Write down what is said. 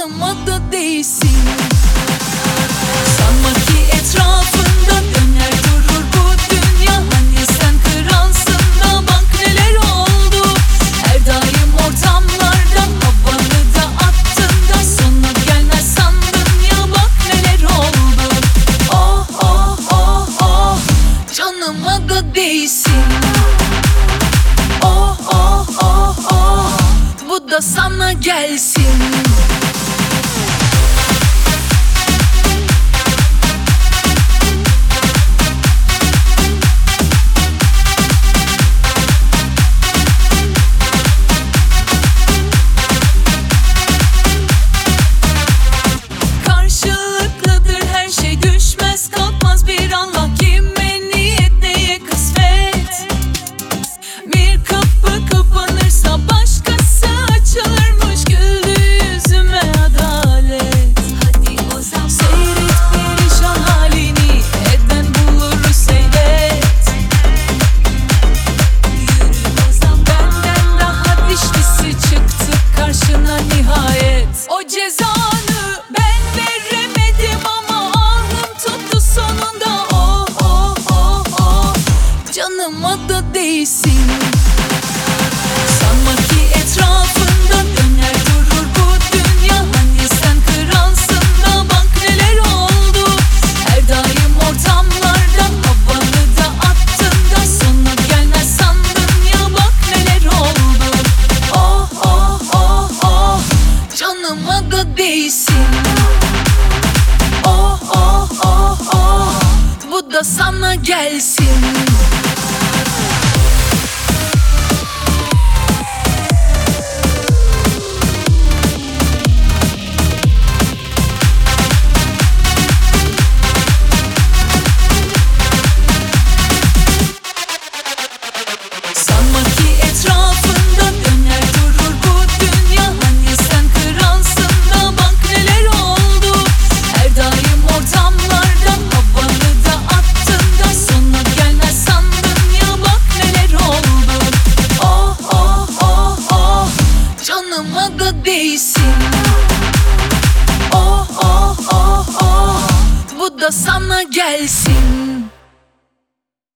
Canıma da değsin. Sanma ki etrafında döner durur bu dünya. Hani sen kralsın da bak neler oldu. Her daim ortamlarda havanı da attın da sonu gelmez sandın ya, bak neler oldu. Oh oh oh oh, canıma da değsin. Oh oh oh oh, bu da sana gelsin. Karşılıklıdır her şey, düşmez kalkmaz bir Allah. Kime niyet neye kısmet. Bir kapı kapanırsa başkası açılırmış. Güldü yüzüme adalet. Hadi o zaman seyret perişan halini, eden buluruz seyret. Yürü o zaman, benden daha dişlisi çıktı karşına nihayet. O cezanı ben veremedim ama ahım tuttu sonunda. Oh oh oh oh, canıma da değsin. Sanma ki etrafında döner durur bu dünya. Hani sen kralsın da bak neler oldu. Her daim ortamlarda havanı da attın da sonu gelmez sandın ya, bak neler oldu. Oh oh oh oh, canıma da değsin. Oh oh oh oh, bu da sana gelsin. Sanma ki etrafında döner durur bu dünya. Hani sen kralsın da bak neler oldu. Her daim ortamlarda havanı da attın da sonu gelmez sandın ya, bak neler oldu. Oh oh oh oh, canıma da değsin. Oh oh oh oh, bu da sana gelsin.